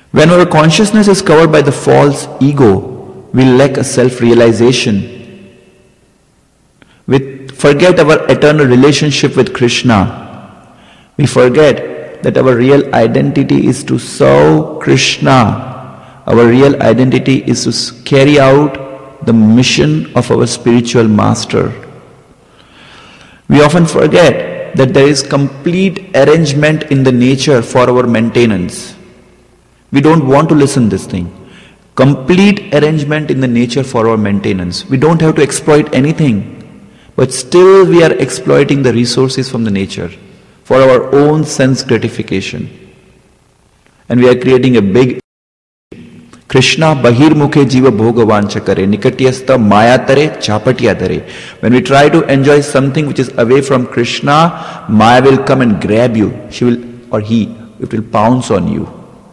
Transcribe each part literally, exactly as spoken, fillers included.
When our consciousness is covered by the false ego, we lack a self-realization. We forget our eternal relationship with Krishna. We forget that our real identity is to serve Krishna. Our real identity is to carry out the mission of our spiritual master. We often forget that there is complete arrangement in the nature for our maintenance. We don't want to listen to this thing. Complete arrangement in the nature for our maintenance. We don't have to exploit anything, but still we are exploiting the resources from the nature for our own sense gratification. And we are creating a big Krishna bahirmukhe jiva bhoga vancha kare, nikatyastha maya tare, chapatya tare. When we try to enjoy something which is away from Krishna, Maya will come and grab you. She will, or he, it will pounce on you.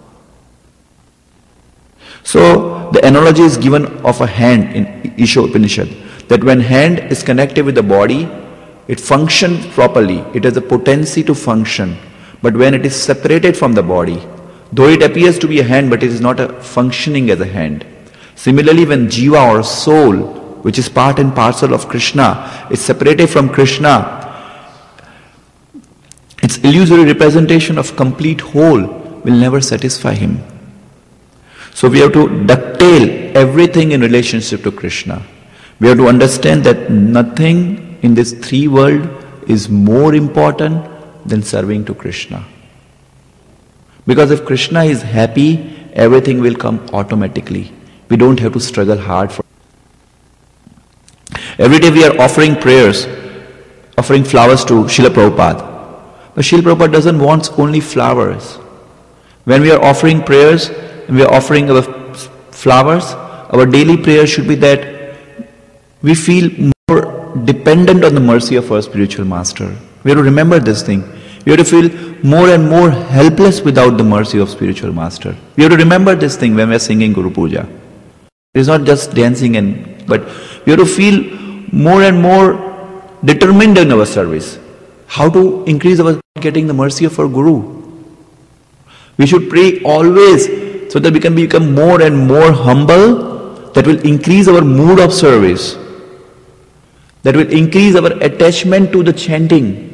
So, the analogy is given of a hand in Isha Upanishad, that when hand is connected with the body, it functions properly. It has the potency to function. But when it is separated from the body, though it appears to be a hand, but it is not a functioning as a hand. Similarly, when jiva or soul, which is part and parcel of Krishna, is separated from Krishna, its illusory representation of complete whole will never satisfy him. So we have to ducktail everything in relationship to Krishna. We have to understand that nothing in this three world is more important than serving to Krishna. Because if Krishna is happy, everything will come automatically. We don't have to struggle hard for it. Every day we are offering prayers, offering flowers to Srila Prabhupada. But Srila Prabhupada doesn't want only flowers. When we are offering prayers, we are offering our flowers, our daily prayer should be that we feel more dependent on the mercy of our spiritual master. We have to remember this thing. We have to feel more and more helpless without the mercy of spiritual master. We have to remember this thing when we are singing Guru Puja. It is not just dancing, and but we have to feel more and more determined in our service. How to increase our getting the mercy of our Guru? We should pray always, so that we can become more and more humble. That will increase our mood of service. That will increase our attachment to the chanting.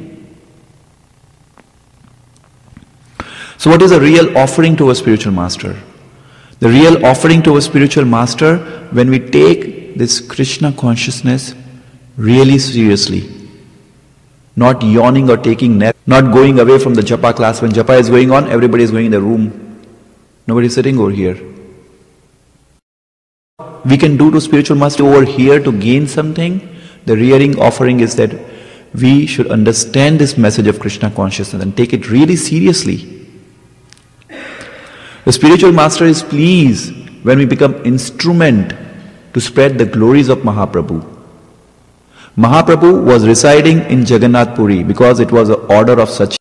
So what is a real offering to our spiritual master? The real offering to our spiritual master, when we take this Krishna consciousness really seriously. Not yawning or taking nap, not going away from the japa class. When japa is going on, everybody is going in the room. Nobody is sitting over here. We can do to spiritual master over here to gain something. The rearing offering is that we should understand this message of Krishna consciousness and take it really seriously. The spiritual master is pleased when we become instrument to spread the glories of Mahaprabhu. Mahaprabhu was residing in Jagannath Puri because it was an order of such.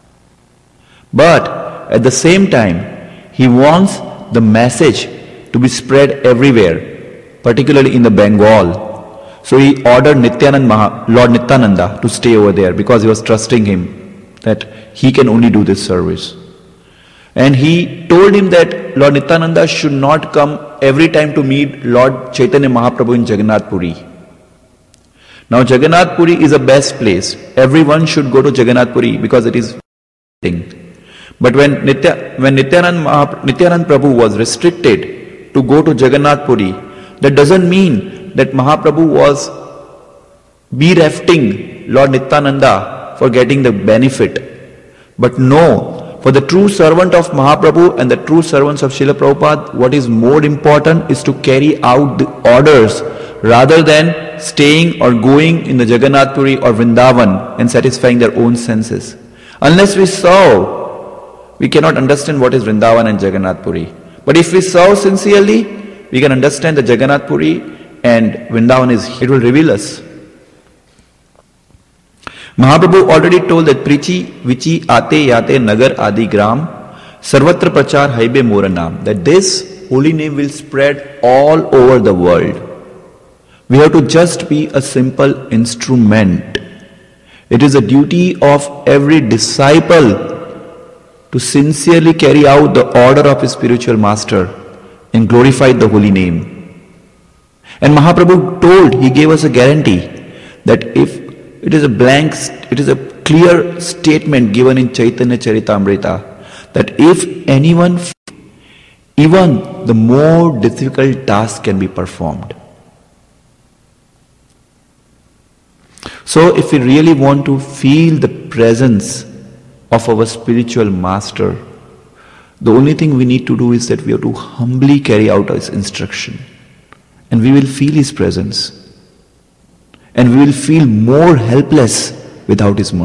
But at the same time, he wants the message to be spread everywhere, particularly in the Bengal. So he ordered Nityanand Maha, Lord Nityananda to stay over there because he was trusting him that he can only do this service. And he told him that Lord Nityananda should not come every time to meet Lord Chaitanya Mahaprabhu in Jagannath Puri. Now Jagannath Puri is the best place. Everyone should go to Jagannath Puri because it is thing. But when Nitya, when Nityanand, Mahap, Nityanand Prabhu was restricted to go to Jagannath Puri, that doesn't mean that Mahaprabhu was berefting Lord Nityananda for getting the benefit. But no, for the true servant of Mahaprabhu and the true servants of Srila Prabhupada, what is more important is to carry out the orders rather than staying or going in the Jagannath Puri or Vrindavan and satisfying their own senses. Unless we serve, we cannot understand what is Vrindavan and Jagannath Puri. But if we serve sincerely, we can understand that Jagannath Puri and Vrindavan is, it will reveal us. Mahaprabhu already told that Prichi, Vichi, Ate, Yate, Nagar, Adi, Gram, Sarvatra Prachar, Haibe, Moranam, that this holy name will spread all over the world. We have to just be a simple instrument. It is a duty of every disciple to sincerely carry out the order of his spiritual master and glorify the holy name. And Mahaprabhu told, he gave us a guarantee that if it is a blank, it is a clear statement given in Chaitanya Charitamrita that if anyone, even the more difficult task can be performed. So if we really want to feel the presence of our spiritual master, the only thing we need to do is that we have to humbly carry out his instruction. And we will feel his presence. And we will feel more helpless without his mercy.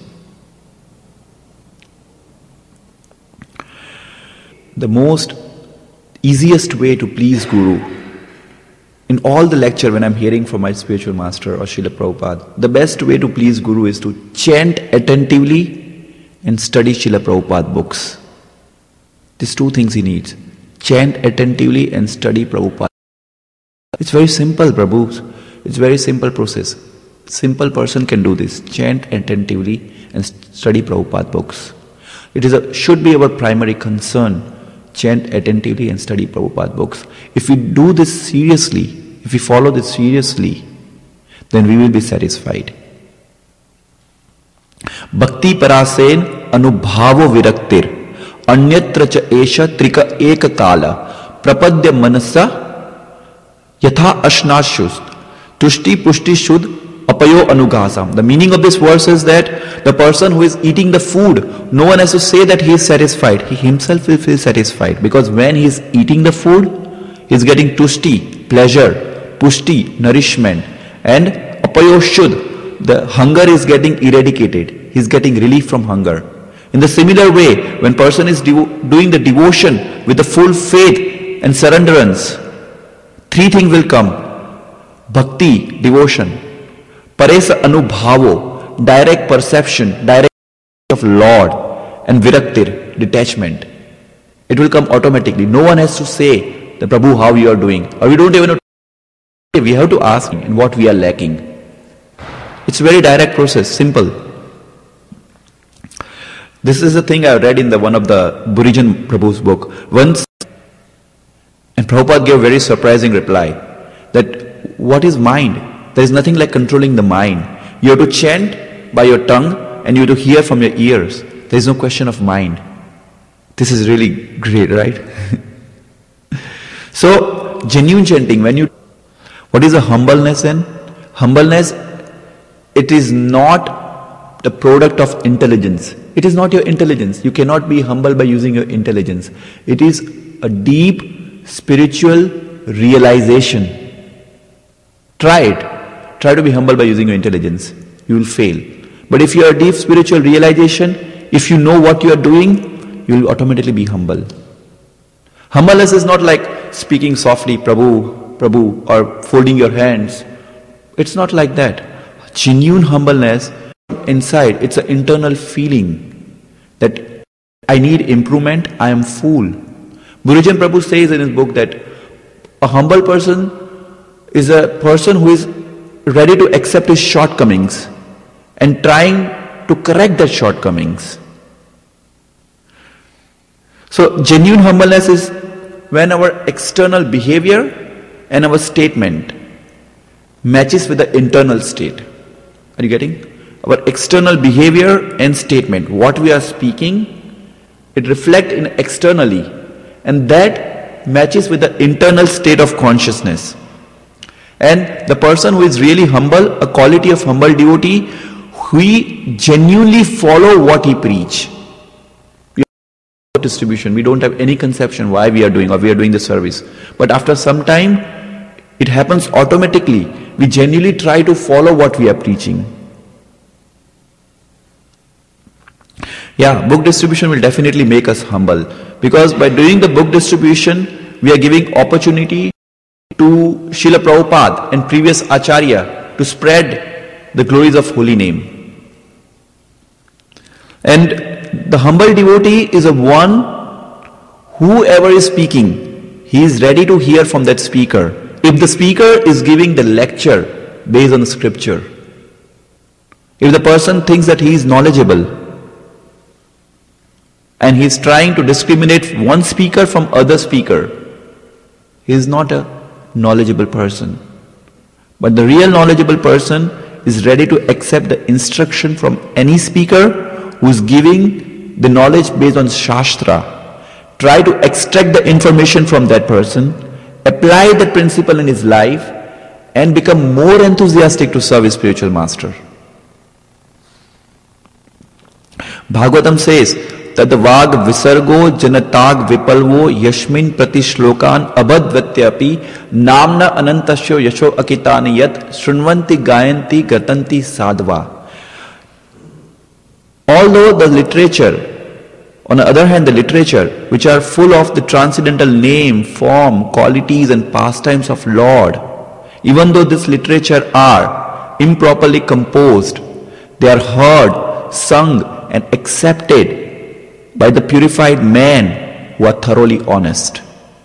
The most easiest way to please Guru, in all the lecture when I'm hearing from my spiritual master or Srila Prabhupada, the best way to please Guru is to chant attentively and study Srila Prabhupada books. These two things he needs. Chant attentively and study Prabhupada. It's very simple, Prabhu. It's very simple process. Simple person can do this. Chant attentively and study Prabhupada books. It is a, should be our primary concern. Chant attentively and study Prabhupada books. If we do this seriously, if we follow this seriously, then we will be satisfied. Bhakti parasen anubhavo viraktir anyatra cha esha trika eka kala prapadya manasa yatha ashnashust tushti pushti shud apayo anugasam. The meaning of this verse is that the person who is eating the food, no one has to say that he is satisfied. He himself will feel satisfied because when he is eating the food, he is getting tushti, pleasure, pushti, nourishment, and apayo shud, the hunger is getting eradicated. He is getting relief from hunger. In the similar way, when person is devo- doing the devotion with the full faith and surrenderance, three things will come. Bhakti, devotion. Paresa anubhavo, direct perception, direct of Lord. And viraktir, detachment. It will come automatically. No one has to say, the Prabhu, how you are doing. Or we don't even know. We have to ask him in what we are lacking. It's a very direct process, simple. This is the thing I read in the one of the Burijan Prabhu's book. Once, and Prabhupada gave a very surprising reply that what is mind? There is nothing like controlling the mind. You have to chant by your tongue and you have to hear from your ears. There is no question of mind. This is really great, right? So, genuine chanting, when you, what is a humbleness then? Humbleness, it is not the product of intelligence. It is not your intelligence. You cannot be humble by using your intelligence. It is a deep spiritual realization. Try it. Try to be humble by using your intelligence. You will fail. But if you are a deep spiritual realization, if you know what you are doing, you will automatically be humble. Humbleness is not like speaking softly, Prabhu, Prabhu, or folding your hands. It's not like that. Genuine humbleness inside, it's an internal feeling that I need improvement, I am fool. Burijan Prabhu says in his book that a humble person is a person who is ready to accept his shortcomings and trying to correct their shortcomings. So genuine humbleness is when our external behavior and our statement matches with the internal state. Are you getting? Our external behavior and statement, what we are speaking, it reflects in externally, and that matches with the internal state of consciousness. And the person who is really humble, a quality of humble devotee, we genuinely follow what he preach. We have distribution. We don't have any conception why we are doing or we are doing the service. But after some time, it happens automatically. We genuinely try to follow what we are preaching. Yeah, book distribution will definitely make us humble. Because by doing the book distribution, we are giving opportunity to Srila Prabhupada and previous Acharya to spread the glories of holy name. And the humble devotee is a one, whoever is speaking, he is ready to hear from that speaker. If the speaker is giving the lecture based on the scripture, if the person thinks that he is knowledgeable, and he is trying to discriminate one speaker from other speaker, he is not a knowledgeable person. But the real knowledgeable person is ready to accept the instruction from any speaker who is giving the knowledge based on Shastra. Try to extract the information from that person, apply the principle in his life, and become more enthusiastic to serve his spiritual master. Bhagavatam says that the vag visargo janatag vipalvo yashmin prati shlokan abhadvatyapi namna anantasyo yasho akitani yat shrunvanti gayanti gatanti sadva. Although the literature, on the other hand, the literature, which are full of the transcendental name, form, qualities and pastimes of Lord, even though this literature are improperly composed, they are heard, sung and accepted by the purified men who are thoroughly honest.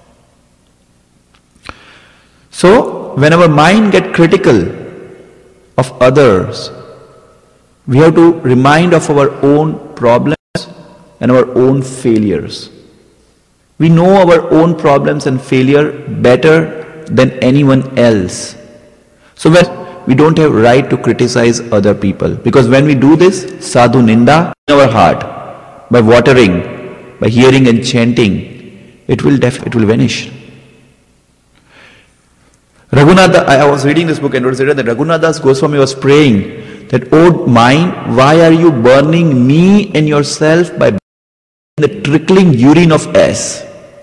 So, when our mind gets critical of others, we have to remind of our own problems and our own failures. We know our own problems and failure better than anyone else. So when we don't have right to criticize other people, because when we do this, sadhu ninda in our heart, by watering, by hearing and chanting, it will def- it will vanish. Raghunath, I was reading this book and it was written that Raghunath Das Goswami was praying that, "Oh mind, why are you burning me and yourself by the trickling urine of ass?"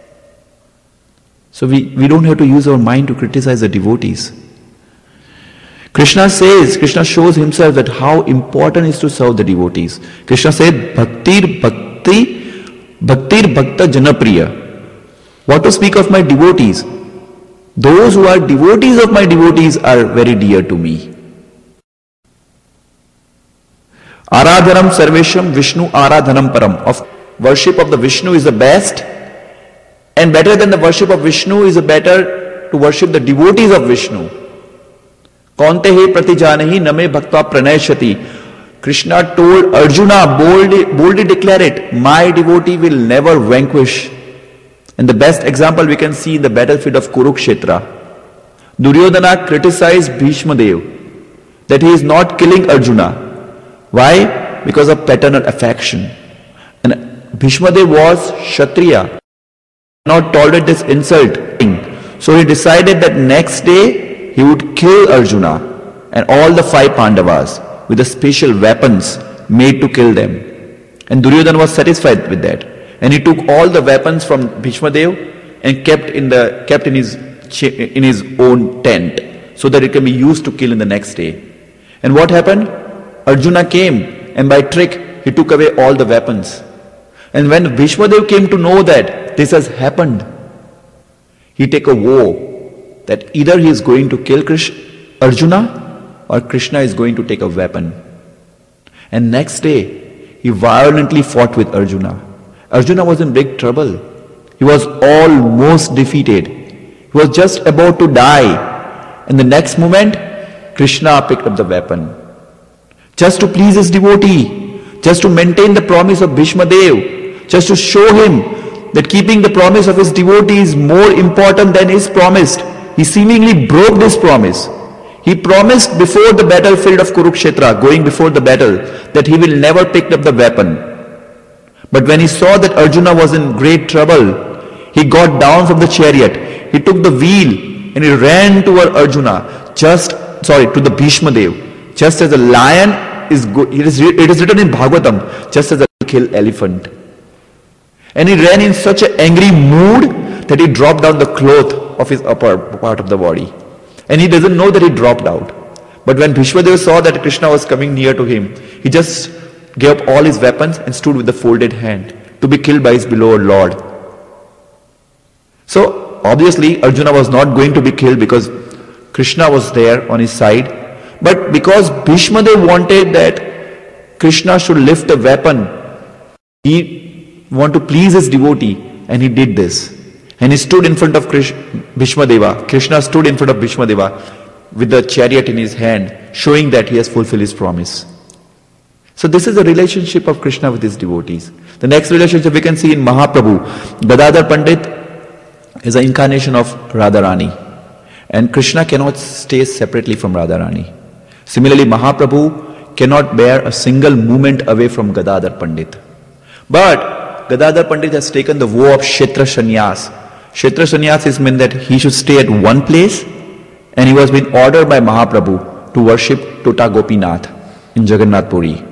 So we, we don't have to use our mind to criticize the devotees. Krishna says, Krishna shows himself that how important it is to serve the devotees. Krishna said, Bhaktir Bhakti, Bhaktir Bhakta Janapriya. What to speak of my devotees? Those who are devotees of my devotees are very dear to me. Aradhanam Sarvesham Vishnu Aradhanam Param. Of worship of the Vishnu is the best, and better than the worship of Vishnu is better to worship the devotees of Vishnu. Kaunte he pratijanehi name bhaktva pranayashati. Krishna told Arjuna, boldly, boldly declare it, my devotee will never vanquish. And the best example we can see in the battlefield of Kurukshetra. Duryodhana criticized Bhishma Dev that he is not killing Arjuna. Why? Because of paternal affection. And Bhishma Dev was Kshatriya, not tolerate this insult. So he decided that next day he would kill Arjuna and all the five Pandavas with the special weapons made to kill them. And Duryodhana was satisfied with that. And he took all the weapons from Bhishma Dev and kept in the kept in his in his own tent, so that it can be used to kill in the next day. And what happened? Arjuna came, and by trick he took away all the weapons. And when Bhishma Dev came to know that this has happened, he took a vow that either he is going to kill Krishna, Arjuna, or Krishna is going to take a weapon. And next day he violently fought with Arjuna. Arjuna was in big trouble. He was almost defeated. He was just about to die. And the next moment, Krishna picked up the weapon. Just to please his devotee, just to maintain the promise of Bhishma Dev, just to show him that keeping the promise of his devotee is more important than his promise. He seemingly broke this promise. He promised before the battlefield of Kurukshetra, going before the battle, that he will never pick up the weapon. But when he saw that Arjuna was in great trouble, he got down from the chariot, he took the wheel and he ran toward Arjuna, just, sorry, to the Bhishma Dev. Just as a lion is good, it is, it is written in Bhagavatam, just as a kill elephant. And he ran in such an angry mood that he dropped down the cloth of his upper part of the body. And he doesn't know that he dropped out. But when Bhishma Dev saw that Krishna was coming near to him, he just gave up all his weapons and stood with the folded hand to be killed by his beloved Lord. So obviously Arjuna was not going to be killed because Krishna was there on his side. But because Bhishma Dev wanted that Krishna should lift the weapon, he wanted to please his devotee, and he did this. And he stood in front of Krish, Bhishma Deva. Krishna stood in front of Bhishma Deva with the chariot in his hand, showing that he has fulfilled his promise. So this is the relationship of Krishna with his devotees. The next relationship we can see in Mahaprabhu. Gadadhar Pandit is an incarnation of Radharani. And Krishna cannot stay separately from Radharani. Similarly, Mahaprabhu cannot bear a single moment away from Gadadhar Pandit. But Gadadhar Pandit has taken the vow of Kshetra Sannyas. Kshetra Sannyas is meant that he should stay at one place, and he was being ordered by Mahaprabhu to worship Tota Gopinath in Jagannath Puri.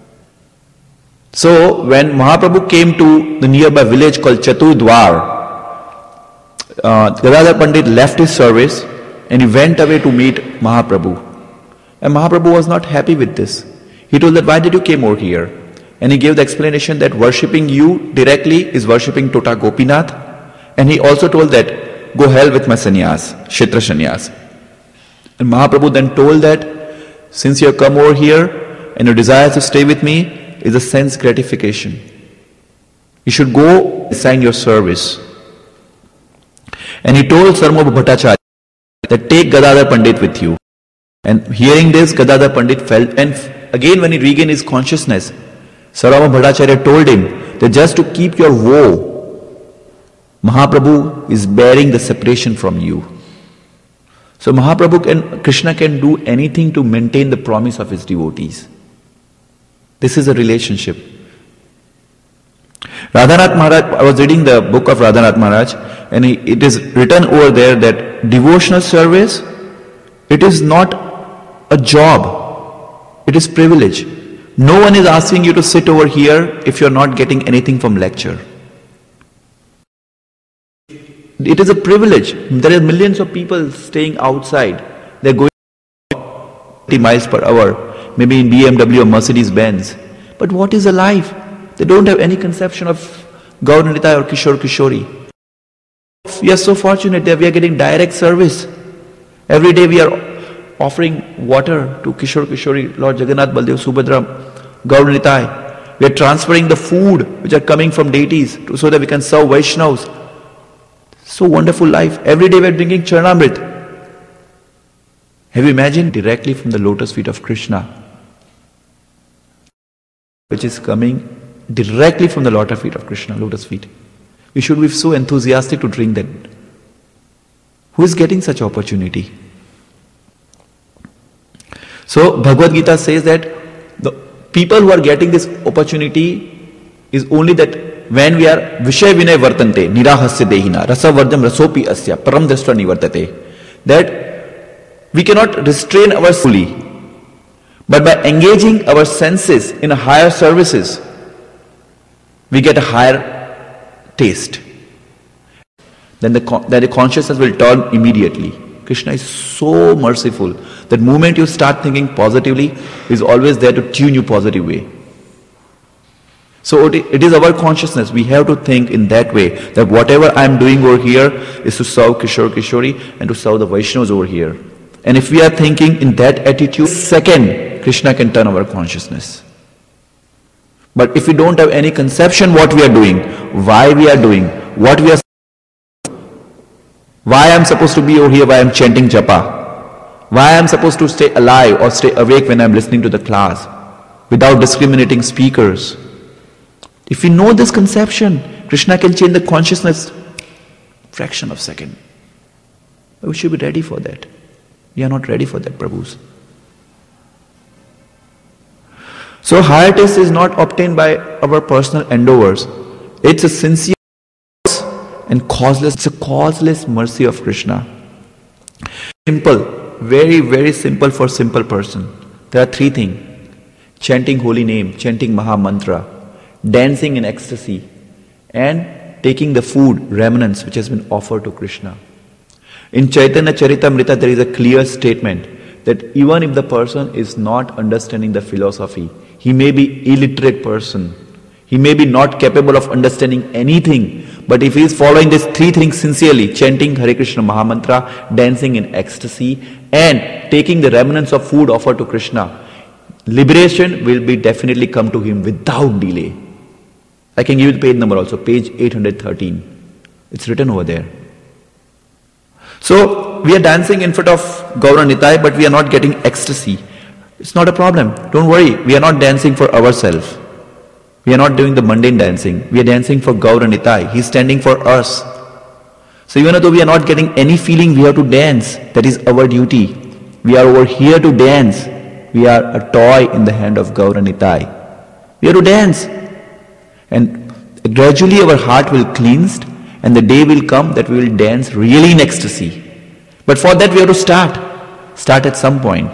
So when Mahaprabhu came to the nearby village called Chaturdwar, uh, Gadadhar Pandit left his service and he went away to meet Mahaprabhu. And Mahaprabhu was not happy with this. He told that, why did you came over here? And he gave the explanation that worshipping you directly is worshipping Tota Gopinath. And he also told that, go hell with my sannyas, Kshetra sannyas. And Mahaprabhu then told that, since you have come over here and your desire to stay with me is a sense gratification, you should go assign your service. And he told Sarvabhauma Bhattacharya that take Gadadhar Pandit with you. And hearing this, Gadadhar Pandit felt, and again when he regained his consciousness, Sarvabhauma Bhattacharya told him that just to keep your woe, Mahaprabhu is bearing the separation from you. So Mahaprabhu and Krishna can do anything to maintain the promise of his devotees. This is a relationship. Radhanath Maharaj, I was reading the book of Radhanath Maharaj, and he, it is written over there that devotional service, it is not a job, it is privilege. No one is asking you to sit over here if you are not getting anything from lecture. It is a privilege. There are millions of people staying outside. They are going thirty miles per hour, maybe in B M W or Mercedes Benz. But what is a life? They don't have any conception of Gaur Nitai or Kishore Kishori. We are so fortunate that we are getting direct service. Every day we are offering water to Kishore Kishori, Lord Jagannath, Baldev, Subhadra, Gaur Nitai. We are transferring the food which are coming from deities to, so that we can serve Vaishnavas. So wonderful life. Every day we are drinking Charanamrit. Have you imagined directly from the lotus feet of Krishna, which is coming directly from the lotus feet of Krishna, lotus feet. We should be so enthusiastic to drink that. Who is getting such opportunity? So Bhagavad Gita says that the people who are getting this opportunity is only that when we are Vishay Vinay Vartante, Nirahasya Dehina, Rasa Vardham Rasopi Asya, Param Drashtra Nivartate, that we cannot restrain our fully, but by engaging our senses in a higher services, we get a higher taste. Then the, then the consciousness will turn immediately. Krishna is so merciful that the moment you start thinking positively, he is always there to tune you positive way. So it is our consciousness. We have to think in that way, that whatever I am doing over here is to serve Kishore Kishori and to serve the Vaishnavas over here. And if we are thinking in that attitude, second, Krishna can turn our consciousness. But if we don't have any conception what we are doing, why we are doing, what we are, why I am supposed to be over here, why I am chanting japa, why I am supposed to stay alive or stay awake when I am listening to the class, without discriminating speakers. If we know this conception, Krishna can change the consciousness fraction of a second. We should be ready for that. We are not ready for that, Prabhus. So higher taste is not obtained by our personal endeavors. It's a sincere and causeless, it's a causeless mercy of Krishna. Simple, very, very simple for simple person. There are three things. Chanting holy name, chanting Maha Mantra, dancing in ecstasy, and taking the food, remnants which has been offered to Krishna. In Chaitanya Charitamrita there is a clear statement that even if the person is not understanding the philosophy, he may be illiterate person, he may be not capable of understanding anything, but if he is following these three things sincerely, chanting Hare Krishna Mahamantra, dancing in ecstasy, and taking the remnants of food offered to Krishna, liberation will be definitely come to him without delay. I can give you the page number also, page eight hundred thirteen. It's written over there. So, we are dancing in front of Gaura Nitai, but we are not getting ecstasy. It's not a problem. Don't worry. We are not dancing for ourselves. We are not doing the mundane dancing. We are dancing for Gaura Nitai. He's standing for us. So even though we are not getting any feeling, we have to dance. That is our duty. We are over here to dance. We are a toy in the hand of Gaura Nitai. We have to dance. And gradually our heart will cleanse, and the day will come that we will dance really in ecstasy. But for that we have to start. Start at some point.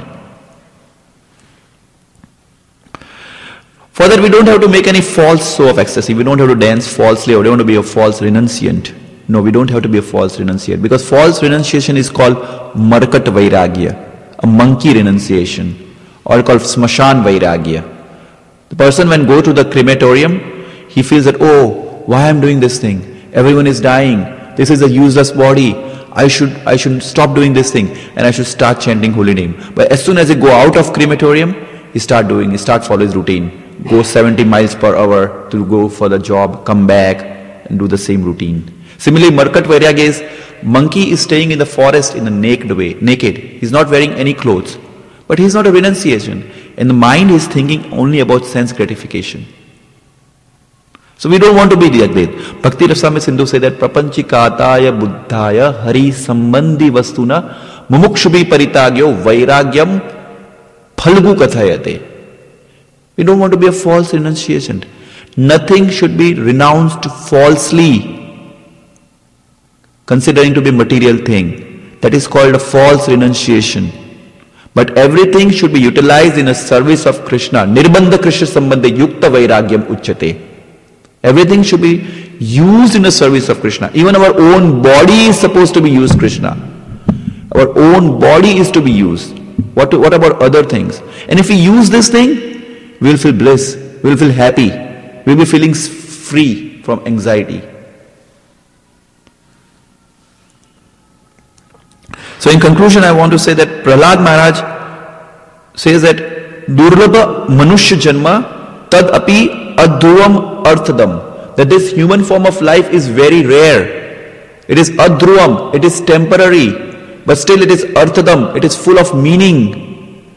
For that we don't have to make any false show of ecstasy. We don't have to dance falsely, or we don't want to be a false renunciant. No, we don't have to be a false renunciant. Because false renunciation is called Markat Vairagya, a monkey renunciation, or called Smashan Vairagya. The person when go to the crematorium, he feels that, oh, why I am doing this thing? Everyone is dying. This is a useless body. I should I should stop doing this thing, and I should start chanting holy name. But as soon as he go out of crematorium, he start doing, he start follow his routine. Go seventy miles per hour to go for the job, come back and do the same routine. Similarly, Markat Vairagya is, monkey is staying in the forest in a naked way, naked. He's not wearing any clothes. But he's not a renunciation. In the mind, he's thinking only about sense gratification. So we don't want to be like that. Bhakti Rasamrita Sindhu say that prapanchikataya buddhaya hari sambandhi vastuna mumukshubhi paritagyo vairagyam phalgu kathayate. We don't want to be a false renunciation. Nothing should be renounced falsely, considering to be a material thing. That is called a false renunciation. But everything should be utilized in a service of Krishna. Nirbandha Krishna sambandhe yukta vairagyam uchyate. Everything should be used in the service of Krishna. Even our own body is supposed to be used, Krishna. Our own body is to be used. What, what about other things? And if we use this thing, we will feel bliss, we will feel happy, we will be feeling free from anxiety. So in conclusion, I want to say that Prahlad Maharaj says that Durlabha Manushya Janma Tad Api Adhruvam Arthadam, that this human form of life is very rare. It is adhruvam, it is temporary, but still it is arthadam, it is full of meaning.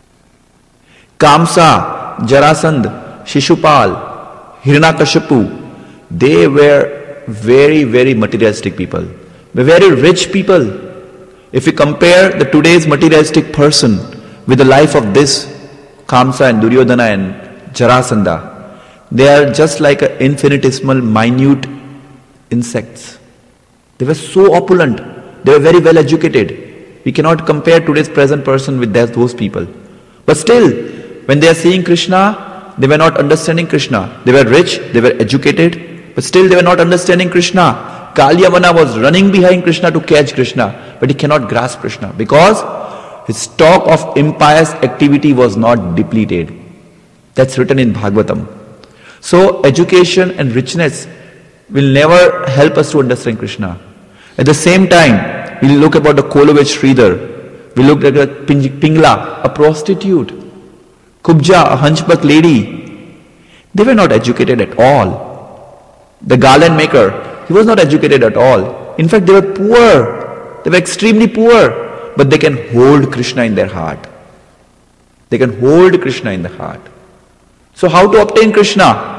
Kamsa, Jarasandh, Shishupal, Hiranyakashipu, they were very, very materialistic people. They were very rich people. If we compare the today's materialistic person with the life of this Kamsa and Duryodhana and Jarasandha, they are just like an infinitesimal, minute insects. They were so opulent. They were very well educated. We cannot compare today's present person with that, those people. But still, when they are seeing Krishna, they were not understanding Krishna. They were rich, they were educated, but still they were not understanding Krishna. Kalyavana was running behind Krishna to catch Krishna, but he cannot grasp Krishna because his stock of impious activity was not depleted. That's written in Bhagavatam. So education and richness will never help us to understand Krishna. At the same time, we look about the Kolovich Sridhar. We look at Pingla, a prostitute. Kubja, a hunchback lady. They were not educated at all. The garland maker, he was not educated at all. In fact, they were poor. They were extremely poor. But they can hold Krishna in their heart. They can hold Krishna in the heart. So how to obtain Krishna?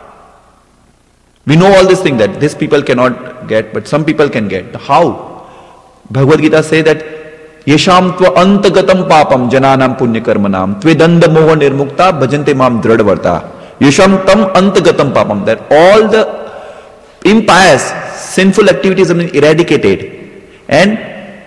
We know all these things that these people cannot get, but some people can get. How? Bhagavad Gita say that Yesham tva antagatam papam jananam punya karmanam tvedanda moha nirmukta bhajante mam dradvarta. Yesham tam antagatam papam, that all the impious, sinful activities have been eradicated. And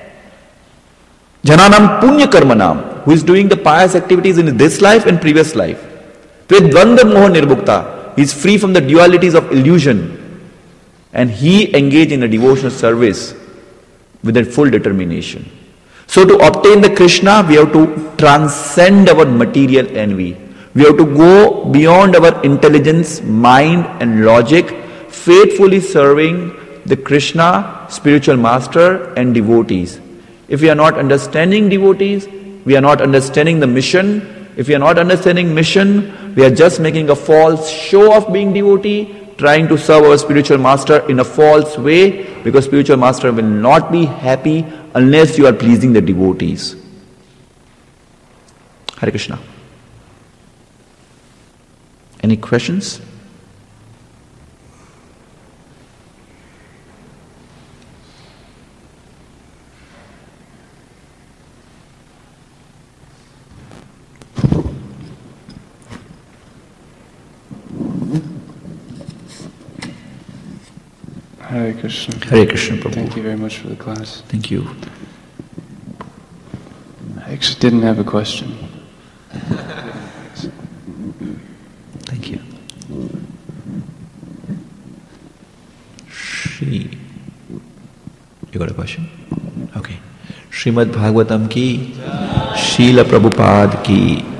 jananam punya karmanam, who is doing the pious activities in this life and previous life. Tvedanda moha nirmukta. He is free from the dualities of illusion, and he engaged in a devotional service with a full determination. So to obtain the Krishna, we have to transcend our material envy. We have to go beyond our intelligence, mind and logic, faithfully serving the Krishna, spiritual master and devotees. If we are not understanding devotees, we are not understanding the mission. If we are not understanding mission, we are just making a false show of being devotee, trying to serve our spiritual master in a false way, because spiritual master will not be happy unless you are pleasing the devotees. Hare Krishna. Any questions? Hare Krishna. Hare Krishna, Prabhu. Thank you very much for the class. Thank you. I actually didn't have a question. Thank you. Shri. You got a question? Okay. Srimad Bhagavatam ki, Srila Prabhupada ki,